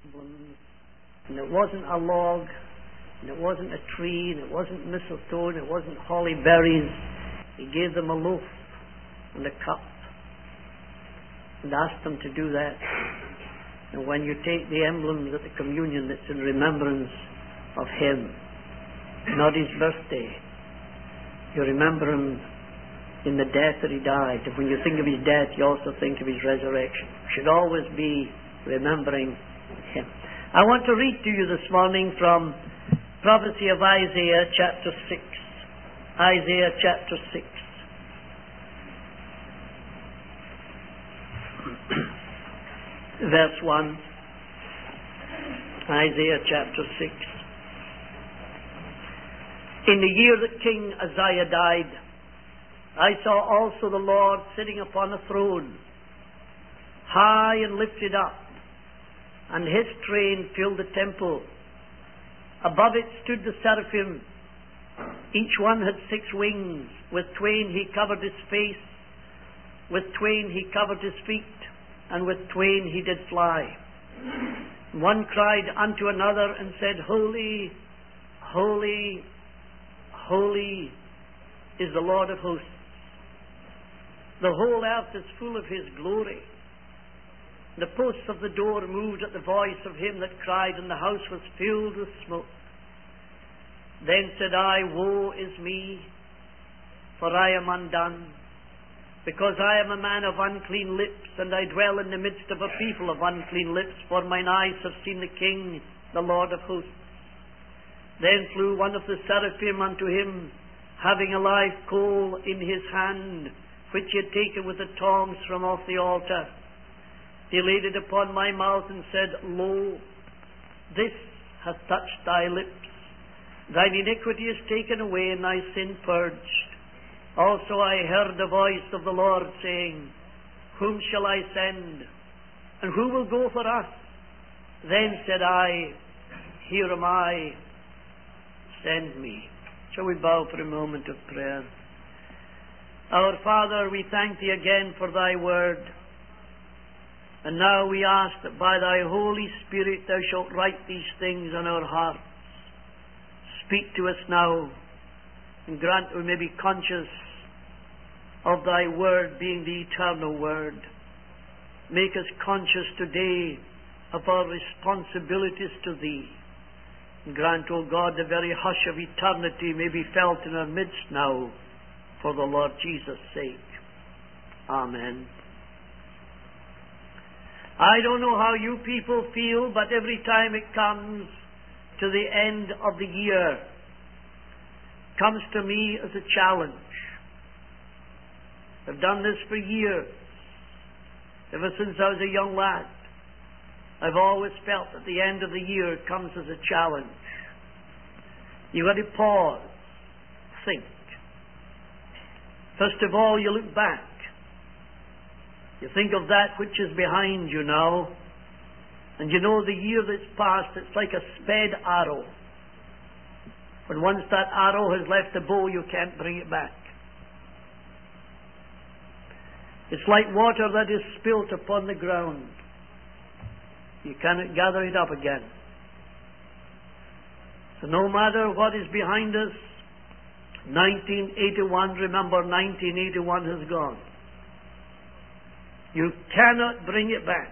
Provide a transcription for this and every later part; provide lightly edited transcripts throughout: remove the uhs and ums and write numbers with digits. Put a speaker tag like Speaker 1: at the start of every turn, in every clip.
Speaker 1: emblems. And it wasn't a log, and it wasn't a tree, and it wasn't mistletoe, and it wasn't holly berries. He gave them a loaf and a cup and asked them to do that. And when you take the emblems at the communion, it's in remembrance of Him, not His birthday. You remember Him in the death that He died. And when you think of His death, you also think of His resurrection. You should always be remembering Him. I want to read to you this morning from prophecy of Isaiah chapter 6. Isaiah chapter 6. Verse 1. Isaiah chapter 6. In the year that King Uzziah died, I saw also the Lord sitting upon a throne, high and lifted up, and His train filled the temple. Above it stood the seraphim. Each one had 6 wings. With twain He covered His face, with twain He covered His feet, and with twain He did fly. One cried unto another and said, Holy, holy, holy is the Lord of hosts. The whole earth is full of His glory. The posts of the door moved at the voice of him that cried, and the house was filled with smoke. Then said I, Woe is me, for I am undone, because I am a man of unclean lips, and I dwell in the midst of a people of unclean lips, for mine eyes have seen the King, the Lord of hosts. Then flew one of the seraphim unto him, having a live coal in his hand, which he had taken with the tongs from off the altar. He laid it upon my mouth and said, Lo, this hath touched thy lips. Thine iniquity is taken away, and thy sin purged. Also I heard the voice of the Lord saying, Whom shall I send? And who will go for us? Then said I, Here am I, send me. Shall we bow for a moment of prayer? Our Father, we thank Thee again for Thy word. And now we ask that by Thy Holy Spirit Thou shalt write these things on our hearts. Speak to us now, and grant we may be conscious of Thy word being the eternal word. Make us conscious today of our responsibilities to Thee. And grant, O God, the very hush of eternity may be felt in our midst now, for the Lord Jesus' sake. Amen. I don't know how you people feel, but every time it comes to the end of the year, it comes to me as a challenge. I've done this for years. Ever since I was a young lad, I've always felt that the end of the year comes as a challenge. You've got to pause, think. First of all, you look back. You think of that which is behind you now, and you know the year that's passed, it's like a sped arrow. When once that arrow has left the bow, you can't bring it back. It's like water that is spilt upon the ground. You cannot gather it up again. So no matter what is behind us, 1981, remember 1981 has gone. You cannot bring it back.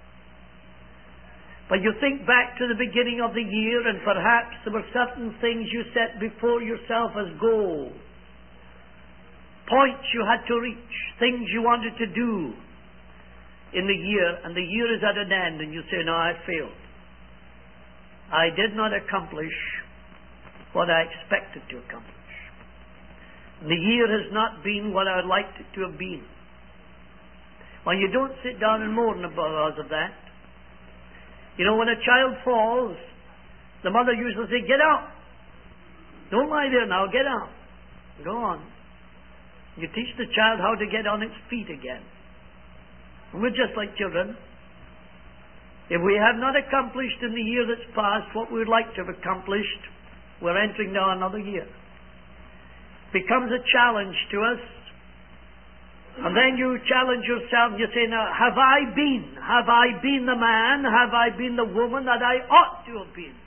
Speaker 1: But you think back to the beginning of the year, and perhaps there were certain things you set before yourself as goals, points you had to reach, things you wanted to do in the year, and the year is at an end, and you say, No, I failed. I did not accomplish what I expected to accomplish. The year has not been what I would like it to have been. Well, you don't sit down and mourn because of that. You know, when a child falls, the mother usually says, Get out. Don't lie there now, get out. Go on. You teach the child how to get on its feet again. And we're just like children. If we have not accomplished in the year that's passed what we would like to have accomplished, we're entering now another year. It becomes a challenge to us And then you challenge yourself and you say, now, have I been the man, have I been the woman that I ought to have been?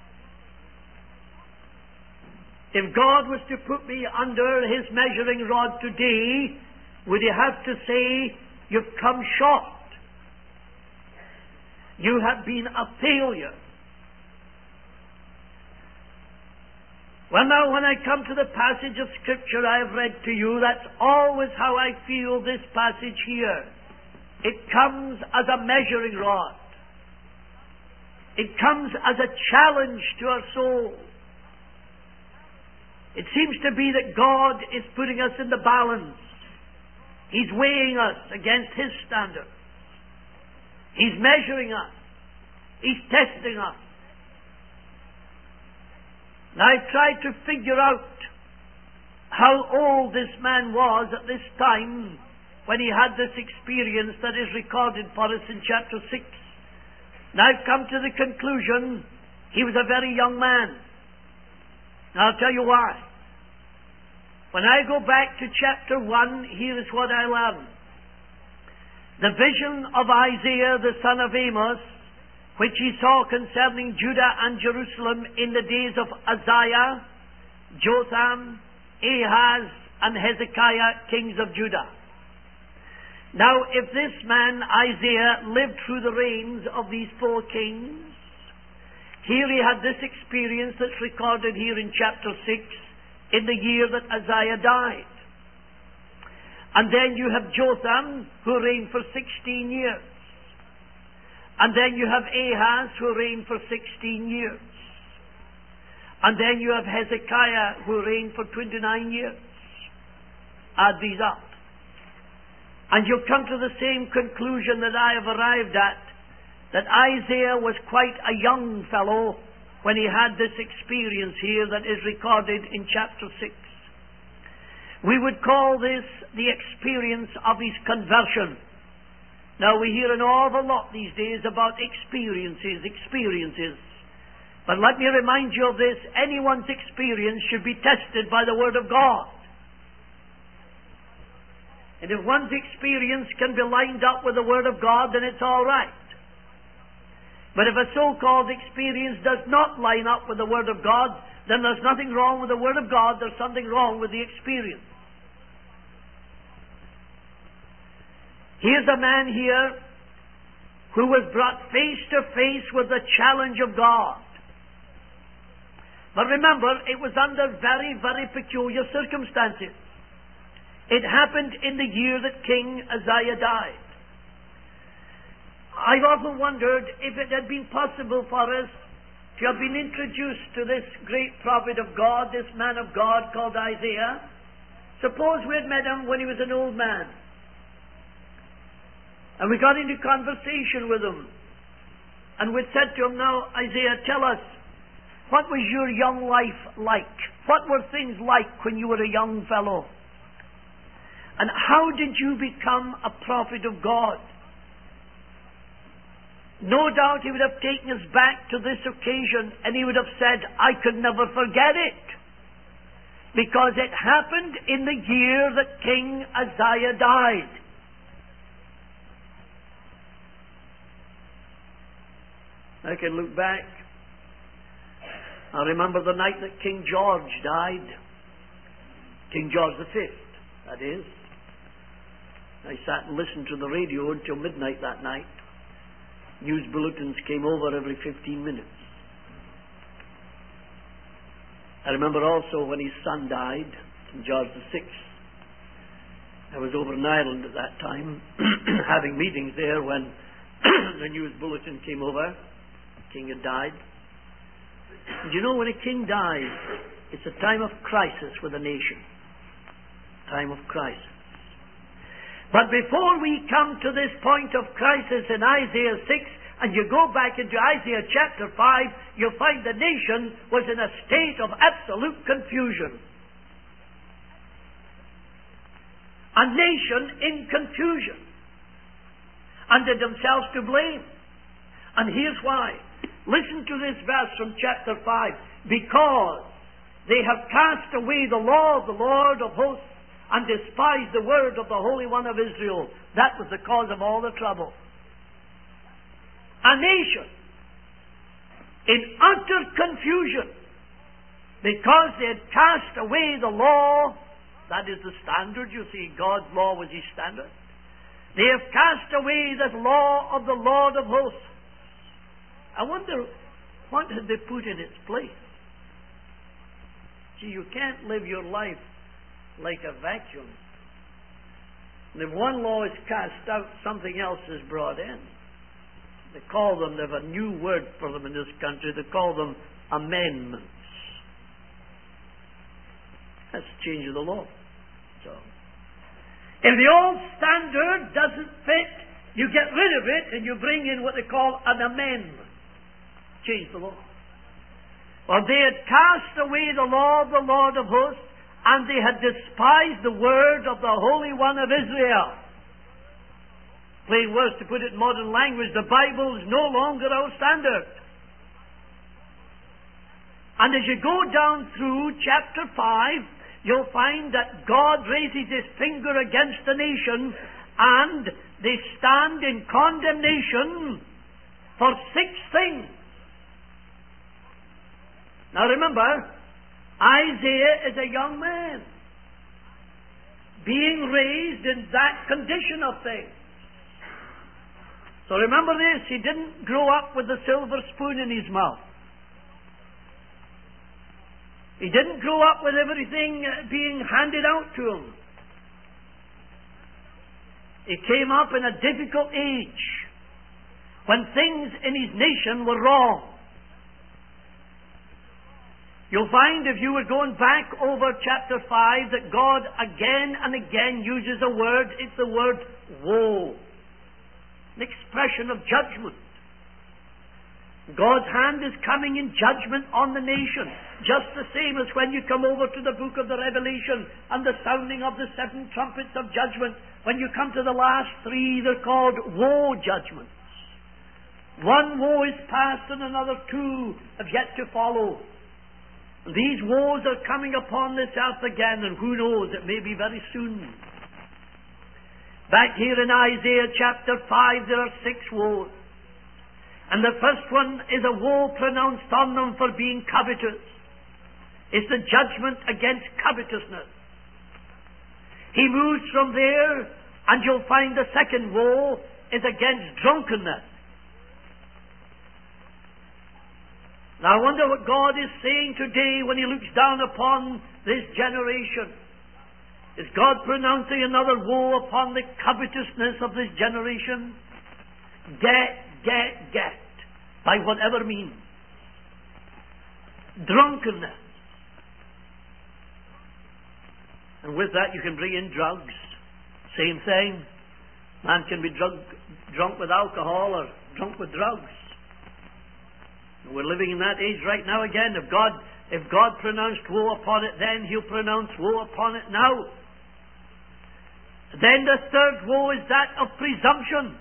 Speaker 1: If God was to put me under His measuring rod today, would He have to say, you've come short? You have been a failure. Well, now, when I come to the passage of Scripture I have read to you, that's always how I feel this passage here. It comes as a measuring rod. It comes as a challenge to our soul. It seems to be that God is putting us in the balance. He's weighing us against His standards. He's measuring us. He's testing us. Now, I've tried to figure out how old this man was at this time when he had this experience that is recorded for us in chapter 6. Now, I've come to the conclusion he was a very young man. Now, I'll tell you why. When I go back to chapter 1, here is what I learn. The vision of Isaiah the son of Amos, which he saw concerning Judah and Jerusalem in the days of Uzziah, Jotham, Ahaz, and Hezekiah, kings of Judah. Now, if this man, Isaiah, lived through the reigns of these four kings, here he had this experience that's recorded here in chapter 6, in the year that Uzziah died. And then you have Jotham, who reigned for 16 years. And then you have Ahaz, who reigned for 16 years. And then you have Hezekiah, who reigned for 29 years. Add these up. And you'll come to the same conclusion that I have arrived at, that Isaiah was quite a young fellow when he had this experience here that is recorded in chapter 6. We would call this the experience of his conversion. Now, we hear an awful lot these days about experiences. But let me remind you of this. Anyone's experience should be tested by the Word of God. And if one's experience can be lined up with the Word of God, then it's all right. But if a so-called experience does not line up with the Word of God, then there's nothing wrong with the Word of God, there's something wrong with the experience. Here's a man here who was brought face to face with the challenge of God. But remember, it was under very, very peculiar circumstances. It happened in the year that King Uzziah died. I've often wondered if it had been possible for us to have been introduced to this great prophet of God, this man of God called Isaiah. Suppose we had met him when he was an old man. And we got into conversation with him. And we said to him, now, Isaiah, tell us, what was your young life like? What were things like when you were a young fellow? And how did you become a prophet of God? No doubt he would have taken us back to this occasion and he would have said, I could never forget it. Because it happened in the year that King Uzziah died. I can look back. I remember the night that King George died. King George V, that is. I sat and listened to the radio until midnight that night. News bulletins came over every 15 minutes. I remember also when his son died, King George VI. I was over in Ireland at that time, having meetings there when the news bulletin came over. King had died. And you know, when a king dies, it's a time of crisis with a nation. Time of crisis. But before we come to this point of crisis in Isaiah 6, and you go back into Isaiah chapter 5, you'll find the nation was in a state of absolute confusion. A nation in confusion. And had themselves to blame. And here's why. Listen to this verse from chapter 5. Because they have cast away the law of the Lord of hosts, and despised the word of the Holy One of Israel. That was the cause of all the trouble. A nation in utter confusion because they had cast away the law. That is the standard. You see, God's law was His standard. They have cast away the law of the Lord of hosts. I wonder, what had they put in its place? See, you can't live your life like a vacuum. And if one law is cast out, something else is brought in. They call them, they have a new word for them in this country, they call them amendments. That's the change of the law. So, if the old standard doesn't fit, you get rid of it and you bring in what they call an amendment. Change the law. Well, they had cast away the law of the Lord of hosts, and they had despised the word of the Holy One of Israel. Plain words, to put it in modern language, the Bible is no longer our standard. And as you go down through chapter 5, you'll find that God raises His finger against the nation, and they stand in condemnation for 6 things. Now remember, Isaiah is a young man being raised in that condition of things. So remember this, he didn't grow up with a silver spoon in his mouth. He didn't grow up with everything being handed out to him. He came up in a difficult age when things in his nation were wrong. You'll find, if you were going back over chapter 5, that God again and again uses a word. It's the word woe. An expression of judgment. God's hand is coming in judgment on the nation. Just the same as when you come over to the book of the Revelation and the sounding of the 7 trumpets of judgment. When you come to the last 3, they're called woe judgments. One woe is past and another 2 have yet to follow. These woes are coming upon this earth again, and who knows, it may be very soon. Back here in Isaiah chapter 5, there are 6 woes. And the first one is a woe pronounced on them for being covetous. It's the judgment against covetousness. He moves from there, and you'll find the second woe is against drunkenness. Now I wonder what God is saying today when He looks down upon this generation. Is God pronouncing another woe upon the covetousness of this generation? Get, by whatever means. Drunkenness. And with that you can bring in drugs. Same thing. Man can be drunk with alcohol or drunk with drugs. We're living in that age right now again. If God pronounced woe upon it then, He'll pronounce woe upon it now. Then the third woe is that of presumption.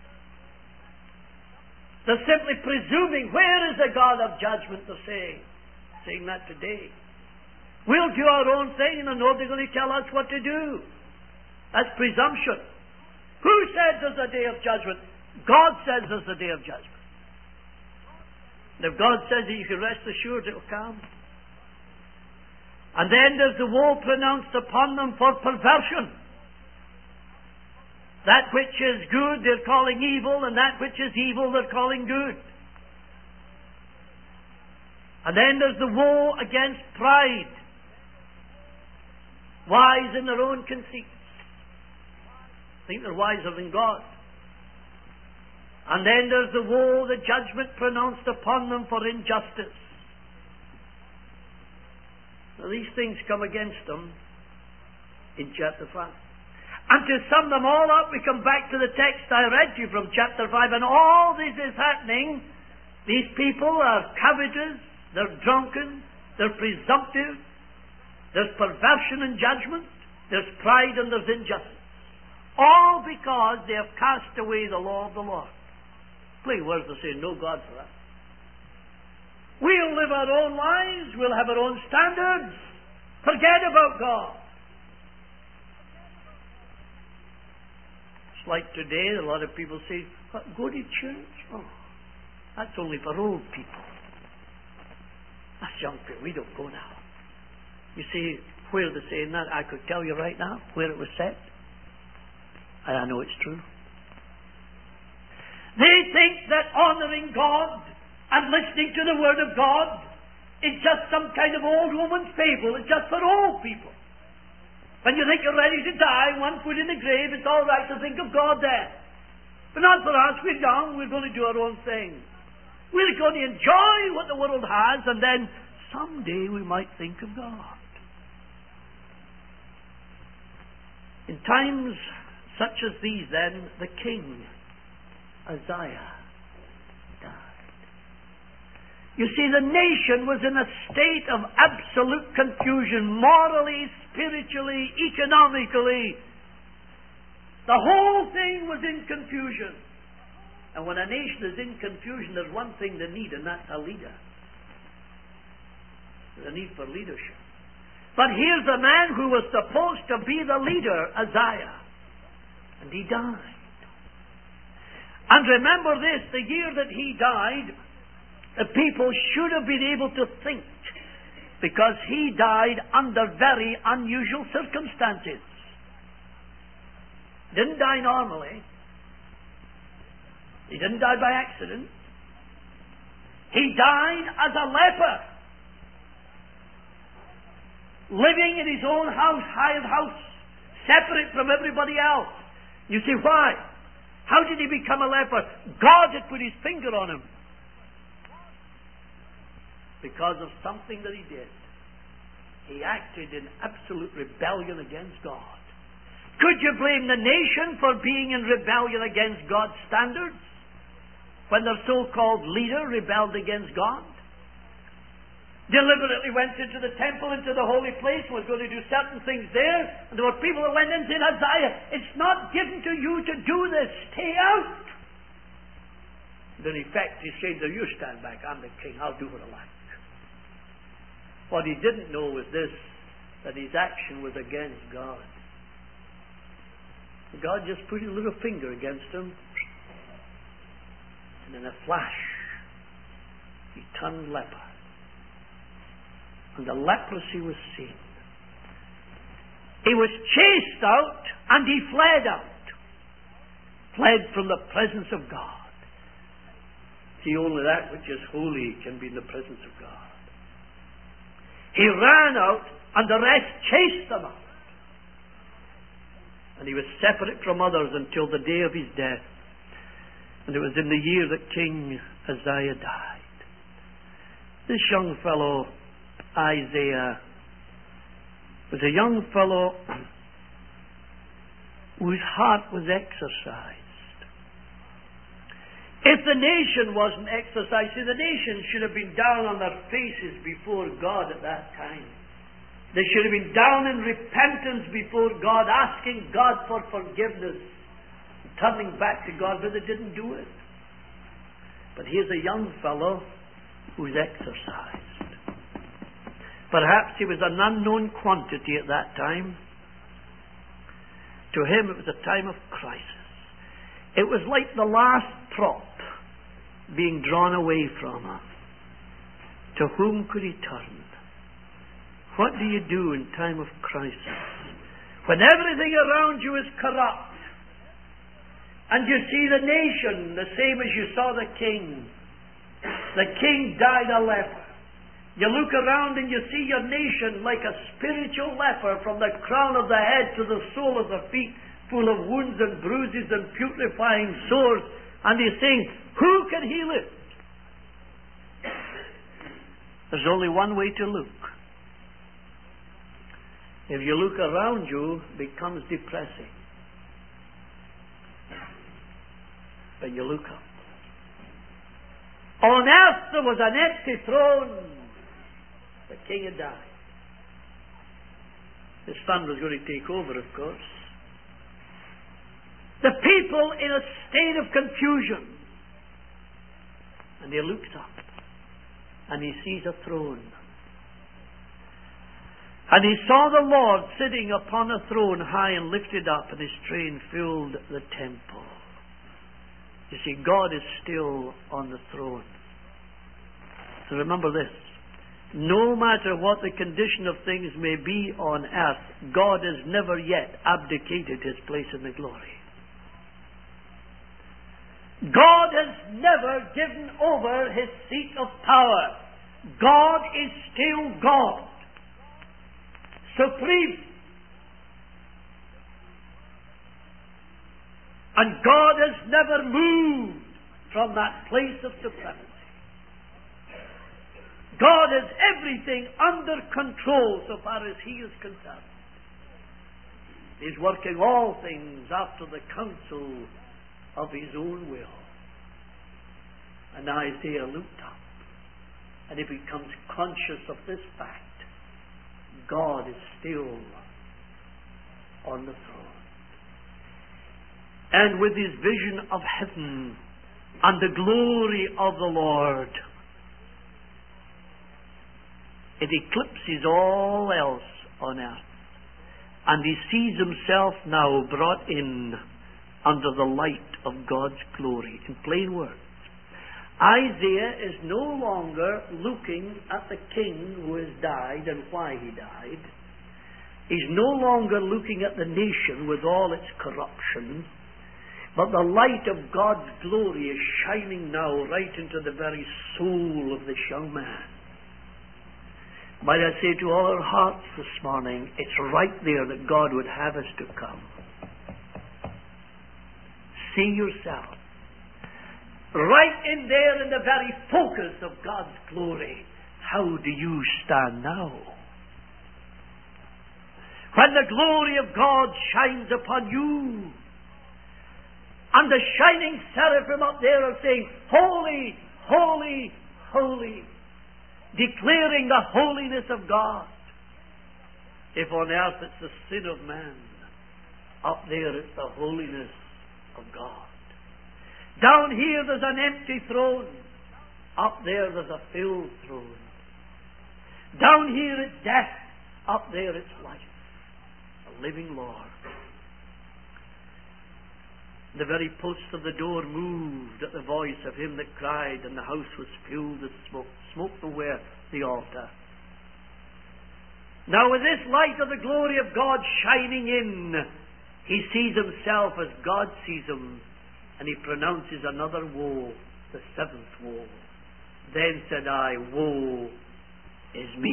Speaker 1: They're simply presuming, where is the God of judgment, they're saying that today. We'll do our own thing and nobody's going to tell us what to do. That's presumption. Who said there's a day of judgment? God says there's a day of judgment. And if God says it, you can rest assured it will come. And then there's the woe pronounced upon them for perversion. That which is good they're calling evil, and that which is evil they're calling good. And then there's the woe against pride. Wise in their own conceits. Think they're wiser than God. And then there's the woe, the judgment pronounced upon them for injustice. Now these things come against them in chapter 5. And to sum them all up, we come back to the text I read to you from chapter 5, and all this is happening. These people are covetous, they're drunken, they're presumptive, there's perversion and judgment, there's pride and there's injustice. All because they have cast away the law of the Lord. Plain words to say, no God for us. We'll live our own lives, we'll have our own standards. Forget about God. like today, a lot of people say, go to church? Oh, that's only for old people. That's young people. We don't go now. You see, where they're saying that, I could tell you right now where it was said. And I know it's true. They think that honouring God and listening to the Word of God is just some kind of old woman's fable. It's just for old people. When you think you're ready to die, one foot in the grave, it's all right to think of God then. But not for us. We're young. We're going to do our own thing. We're going to enjoy what the world has, and then someday we might think of God. In times such as these, then, the king, Uzziah, died. You see, the nation was in a state of absolute confusion, morally, spiritually, economically. The whole thing was in confusion. And when a nation is in confusion, there's one thing they need, and that's a leader. There's a need for leadership. But here's a man who was supposed to be the leader, Uzziah, and he died. And remember this, the year that he died, the people should have been able to think, because he died under very unusual circumstances. Didn't die normally. He didn't die by accident. He died as a leper, living in his own house, hired house, separate from everybody else. You see why? How did he become a leper? God had put his finger on him. Because of something that he did. He acted in absolute rebellion against God. Could you blame the nation for being in rebellion against God's standards? When their so-called leader rebelled against God? Deliberately went into the temple, into the holy place, was going to do certain things there, and there were people that went in saying, Uzziah, it's not given to you to do this, stay out. And in effect, he's saying, you stand back, I'm the king, I'll do what I like. What he didn't know was this, that his action was against God. God just put his little finger against him, and in a flash, he turned leper. And the leprosy was seen. He was chased out, and he fled out. Fled from the presence of God. See, only that which is holy can be in the presence of God. He ran out, and the rest chased them out. And he was separate from others until the day of his death. And it was in the year that King Uzziah died. This young fellow, Isaiah, was a young fellow whose heart was exercised. If the nation wasn't exercised, see, the nation should have been down on their faces before God at that time. They should have been down in repentance before God, asking God for forgiveness, turning back to God, but they didn't do it. But here's a young fellow who's exercised. Perhaps he was an unknown quantity at that time. To him it was a time of crisis. It was like the last prop being drawn away from him. To whom could he turn? What do you do in time of crisis? When everything around you is corrupt, and you see the nation the same as you saw the king. The king died a leper. You look around and you see your nation like a spiritual leper, from the crown of the head to the sole of the feet, full of wounds and bruises and putrefying sores. And he's saying, who can heal it? There's only one way to look. If you look around you, it becomes depressing. But you look up. On earth there was an empty throne. The king had died. His son was going to take over, of course. The people in a state of confusion. And he looks up and he sees a throne. And he saw the Lord sitting upon a throne high and lifted up, and his train filled the temple. You see, God is still on the throne. So remember this. No matter what the condition of things may be on earth, God has never yet abdicated his place in the glory. God has never given over his seat of power. God is still God. Supreme. And God has never moved from that place of supremacy. God has everything under control so far as he is concerned. He's working all things after the counsel of his own will. And Isaiah looked up, and he becomes conscious of this fact. God is still on the throne. And with his vision of heaven and the glory of the Lord, it eclipses all else on earth. And he sees himself now brought in under the light of God's glory. In plain words, Isaiah is no longer looking at the king who has died and why he died. He's no longer looking at the nation with all its corruption. But the light of God's glory is shining now right into the very soul of this young man. Might I say to all our hearts this morning, it's right there that God would have us to come. See yourself. Right in there in the very focus of God's glory. How do you stand now? When the glory of God shines upon you, and the shining seraphim up there are saying, Holy, holy, holy, declaring the holiness of God. If on earth it's the sin of man, up there it's the holiness of God. Down here there's an empty throne. Up there there's a filled throne. Down here it's death. Up there it's life. A living Lord. The very posts of the door moved at the voice of him that cried, and the house was filled with smoke. Smoke from where? The altar. Now with this light of the glory of God shining in, he sees himself as God sees him, and he pronounces another woe, the seventh woe. Then said I, woe is me.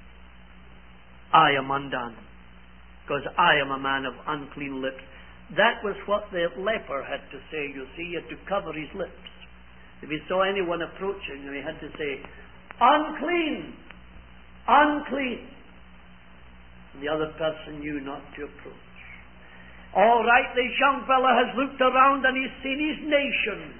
Speaker 1: I am undone, because I am a man of unclean lips. That was what the leper had to say, you see. He had to cover his lips. If he saw anyone approaching, he had to say, unclean, unclean. And the other person knew not to approach. All right, this young fellow has looked around and he's seen his nation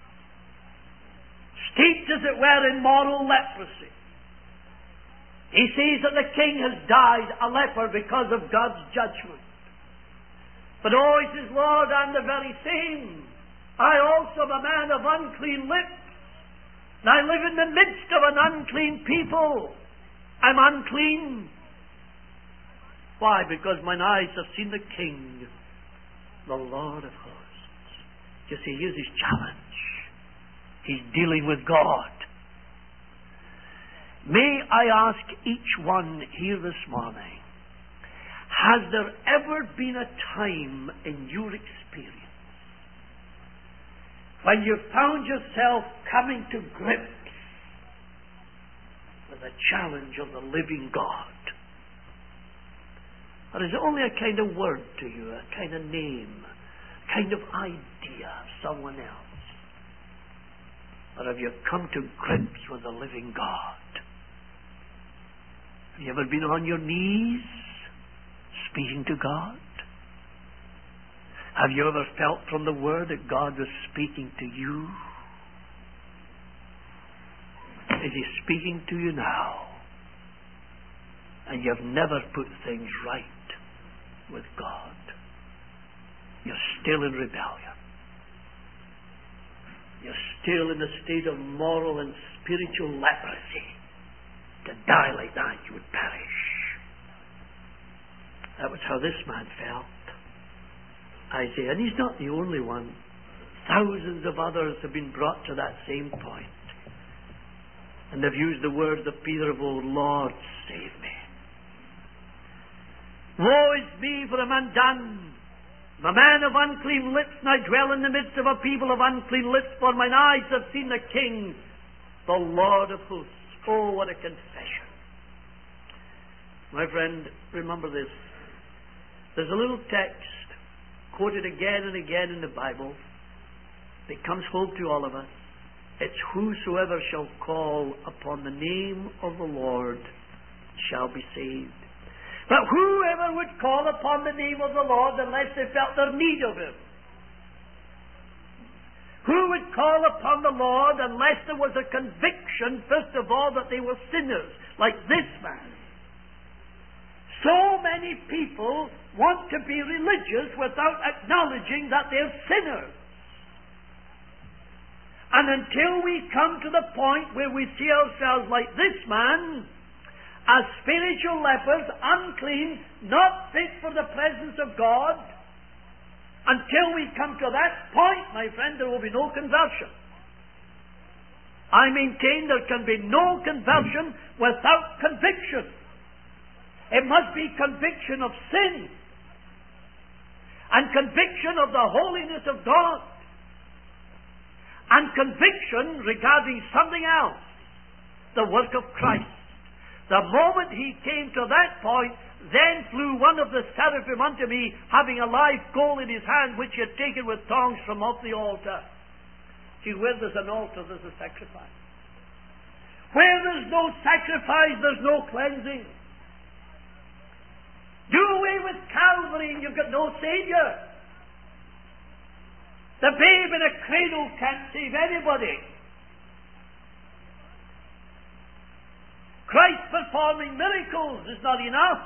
Speaker 1: steeped, as it were, in moral leprosy. He sees that the king has died a leper because of God's judgment. But oh, he says, Lord, I'm the very same. I also am a man of unclean lips. And I live in the midst of an unclean people. I'm unclean. Why? Because mine eyes have seen the King, the Lord of hosts. You see, here's his challenge. He's dealing with God. May I ask each one here this morning, has there ever been a time in your experience when you found yourself coming to grips with the challenge of the living God? Or is it only a kind of word to you, a kind of name, a kind of idea of someone else? Or have you come to grips with the living God? Have you ever been on your knees speaking to God? Have you ever felt from the Word that God was speaking to you? Is He speaking to you now? And you've never put things right with God. You're still in rebellion. You're still in a state of moral and spiritual leprosy. To die like that, you would perish. That was how this man felt. Isaiah. And he's not the only one. Thousands of others have been brought to that same point. And they've used the words of Peter of old, Lord, save me. Woe is me, for I'm undone. I'm a man of unclean lips, and I dwell in the midst of a people of unclean lips, for mine eyes have seen the King, the Lord of hosts. Oh, what a confession. My friend, remember this. There's a little text quoted again and again in the Bible that comes home to all of us. It's whosoever shall call upon the name of the Lord shall be saved. But whoever would call upon the name of the Lord unless they felt their need of Him? Who would call upon the Lord unless there was a conviction, first of all, that they were sinners, like this man? So many people want to be religious without acknowledging that they're sinners. And until we come to the point where we see ourselves like this man, as spiritual lepers, unclean, not fit for the presence of God, until we come to that point, my friend, there will be no conversion. I maintain there can be no conversion without conviction. It must be conviction of sin and conviction of the holiness of God and conviction regarding something else, the work of Christ. The moment he came to that point, then flew one of the seraphim unto me, having a live coal in his hand, which he had taken with tongs from off the altar. See, where there's an altar, there's a sacrifice. Where there's no sacrifice, there's no cleansing. Do away with Calvary and you've got no Savior. The babe in a cradle can't save anybody. Christ performing miracles is not enough.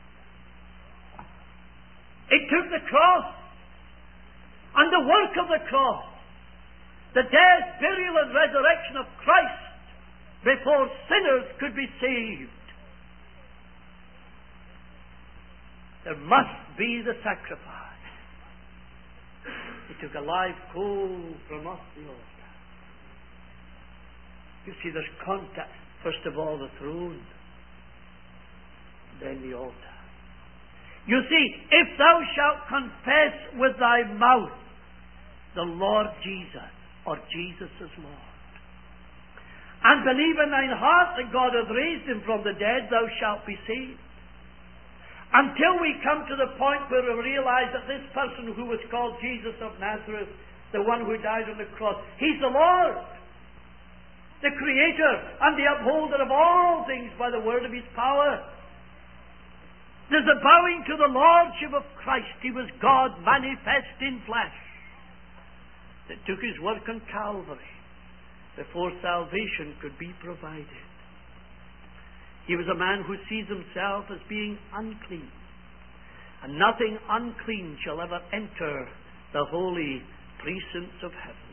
Speaker 1: It took the cross and the work of the cross, the death, burial and resurrection of Christ before sinners could be saved. There must be the sacrifice. He took a live coal from off the altar. You see, there's contact. First of all, the throne, then the altar. You see, if thou shalt confess with thy mouth the Lord Jesus, or Jesus is Lord, and believe in thine heart that God hath raised him from the dead, thou shalt be saved. Until we come to the point where we realize that this person who was called Jesus of Nazareth, the one who died on the cross, he's the Lord, the Creator and the upholder of all things by the word of his power. There's a bowing to the Lordship of Christ. He was God manifest in flesh that took his work on Calvary before salvation could be provided. He was a man who sees himself as being unclean, and nothing unclean shall ever enter the holy precincts of heaven.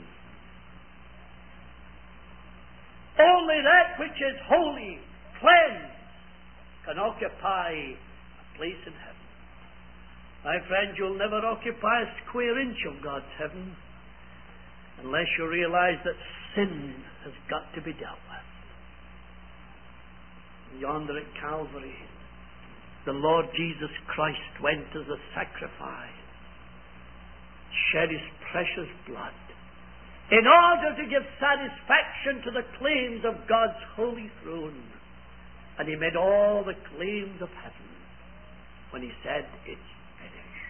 Speaker 1: Only that which is holy, cleansed, can occupy a place in heaven. My friend, you'll never occupy a square inch of God's heaven unless you realize that sin has got to be dealt with. Yonder at Calvary, the Lord Jesus Christ went as a sacrifice, shed his precious blood, in order to give satisfaction to the claims of God's holy throne. And he made all the claims of heaven when he said, it's finished.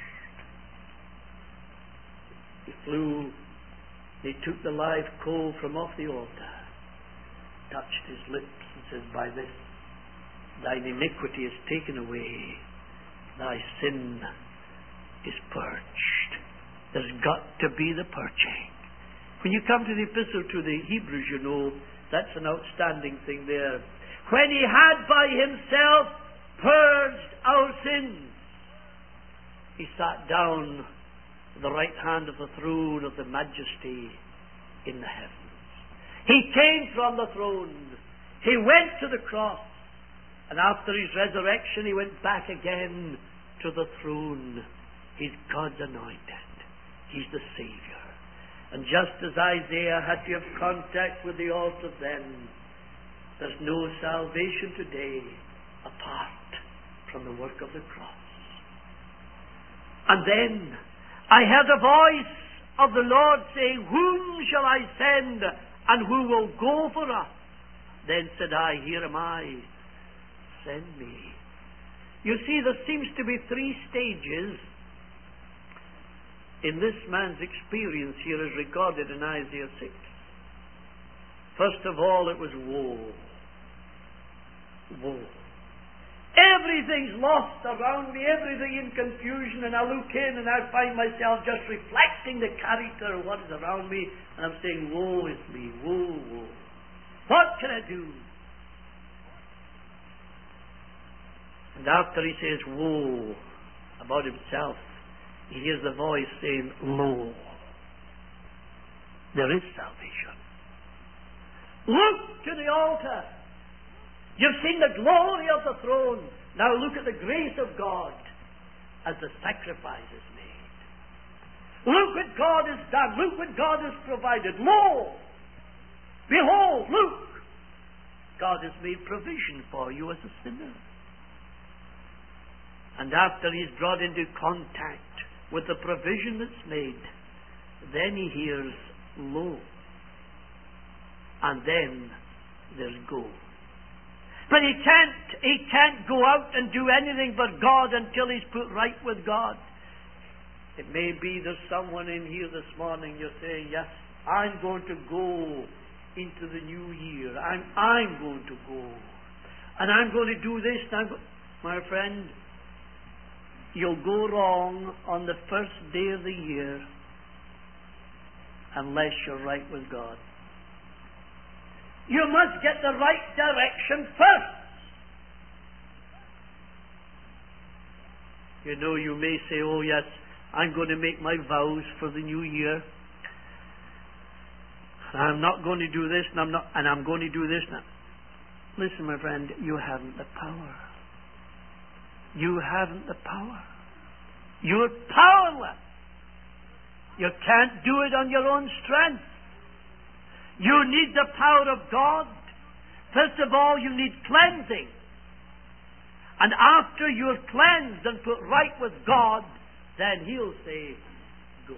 Speaker 1: He flew, he took the live coal from off the altar, touched his lips and says, by this thine iniquity is taken away, thy sin is purged. There's got to be the purging. When you come to the epistle to the Hebrews, you know, that's an outstanding thing there. When he had by himself purged our sins, he sat down at the right hand of the throne of the majesty in the heavens. He came from the throne. He went to the cross. And after his resurrection, he went back again to the throne. He's God's anointed. He's the Savior. And just as Isaiah had to have contact with the altar then, there's no salvation today apart from the work of the cross. And then I heard a voice of the Lord saying, "Whom shall I send, and who will go for us?" Then said I, "Here am I, send me." You see, there seems to be three stages in this man's experience here as recorded in Isaiah 6. First of all, it was woe. Woe. Everything's lost around me, everything in confusion, and I look in and I find myself just reflecting the character of what is around me, and I'm saying, woe is me, woe, woe. What can I do? And after he says woe about himself, he hears the voice saying, lo, there is salvation. Look to the altar. You've seen the glory of the throne. Now look at the grace of God as the sacrifice is made. Look what God has done. Look what God has provided. Lo, behold, look. God has made provision for you as a sinner. And after he's brought into contact with the provision that's made, then he hears lo. And then there's go. But he can't go out and do anything but God until he's put right with God. It may be there's someone in here this morning, you're saying, yes, I'm going to go into the new year. I'm going to go. And I'm going to do this. My friend, you'll go wrong on the first day of the year unless you're right with God. You must get the right direction first. You know, you may say, oh yes, I'm going to make my vows for the new year. I'm not going to do this, and I'm going to do this now. Listen, my friend, you haven't the power. You haven't the power. You're powerless. You can't do it on your own strength. You need the power of God. First of all, you need cleansing. And after you're cleansed and put right with God, then He'll say, go.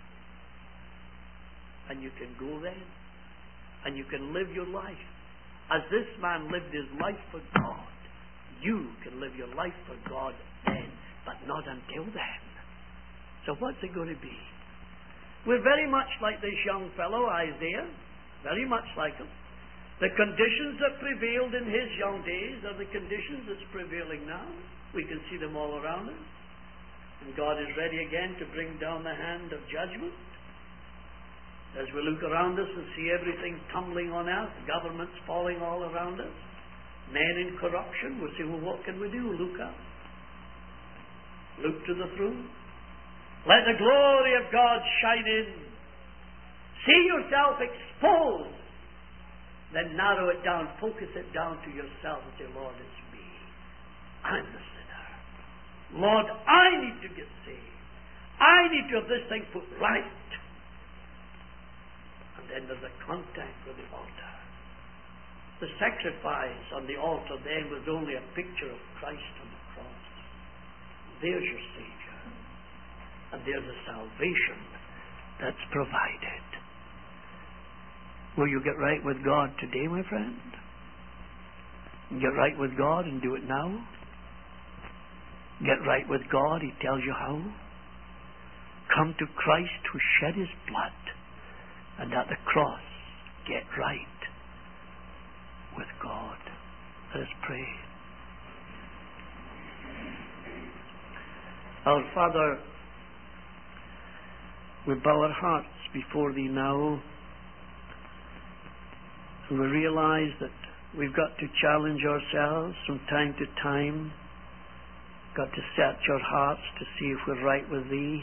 Speaker 1: And you can go then. And you can live your life. As this man lived his life for God, you can live your life for God then, but not until then. So what's it going to be? We're very much like this young fellow, Isaiah. Very much like him. The conditions that prevailed in his young days are the conditions that's prevailing now. We can see them all around us. And God is ready again to bring down the hand of judgment. As we look around us and see everything tumbling on earth, governments falling all around us, men in corruption, we say, well, what can we do? Look up. Look to the throne. Let the glory of God shine in. See yourself exposed. Then narrow it down, focus it down to yourself and say, Lord, it's me. I'm the sinner. Lord, I need to get saved. I need to have this thing put right. And then there's a contact with the altar. The sacrifice on the altar then was only a picture of Christ on the cross. There's your Savior. And there's a salvation that's provided. Will you get right with God today, my friend? Get right with God and do it now. Get right with God, He tells you how. Come to Christ who shed His blood, and at the cross get right with God. Let us pray. Our Father, we bow our hearts before Thee now. And we realize that we've got to challenge ourselves from time to time. Got to search our hearts to see if we're right with Thee.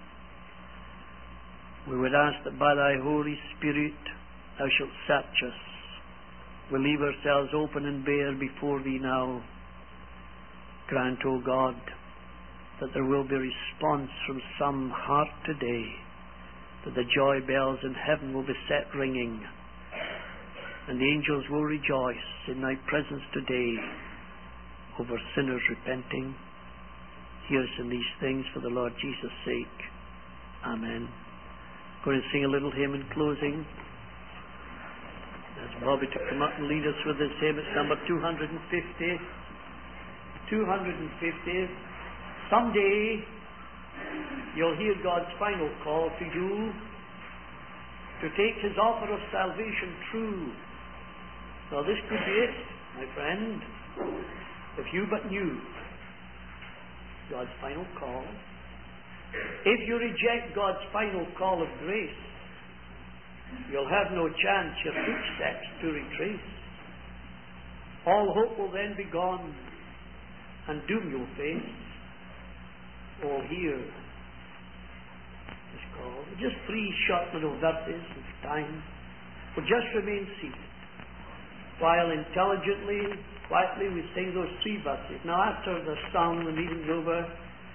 Speaker 1: We would ask that by Thy Holy Spirit Thou shalt search us. We leave ourselves open and bare before Thee now. Grant, O God, that there will be response from some heart today, that the joy bells in heaven will be set ringing, and the angels will rejoice in thy presence today over sinners repenting. Hear us in these things for the Lord Jesus' sake. Amen. Going to sing a little hymn in closing. Ask Bobby to come up and lead us with this hymn. It's number 250. 250. Someday you'll hear God's final call to you to take His offer of salvation true. Now this could be it, my friend, if you but knew God's final call. If you reject God's final call of grace, you'll have no chance your footsteps to retrace. All hope will then be gone, and doom you'll face. Oh, hear this call. Just 3 short little verses of time. We'll just remain seated while intelligently, quietly we sing those 3 verses. Now after the song, the meeting's over,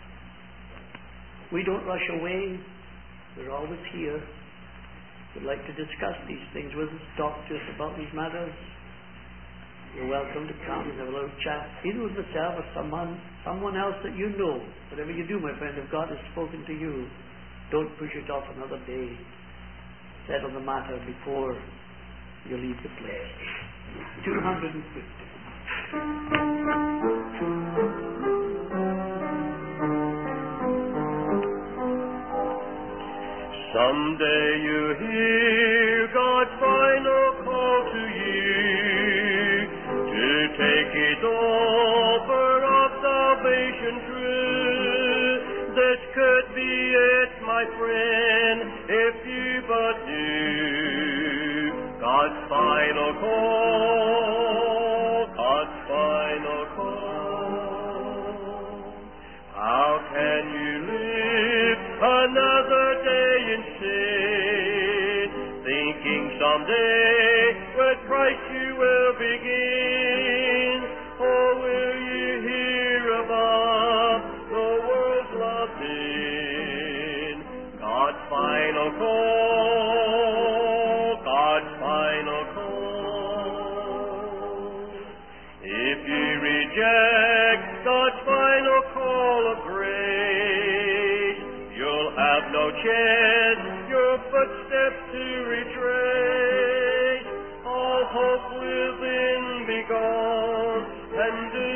Speaker 1: we don't rush away. We're always here. We'd like to discuss these things with us, talk to us about these matters. You're welcome to come and have a little chat, either with myself or someone else that you know. Whatever you do, my friend, if God has spoken to you, don't push it off another day. Settle the matter before you leave the place. 250.
Speaker 2: Someday you hear God's final call to you to take His offer of salvation true. This could be it, my friend, if you but knew God's final call, God's final call. How can you live another day in sin, thinking someday with Christ you will begin? Or will you hear above the world's loved in God's final call, God's final call? If you reject God's final call of grace, you'll have no chance your footsteps to retrace. All hope will then be gone, and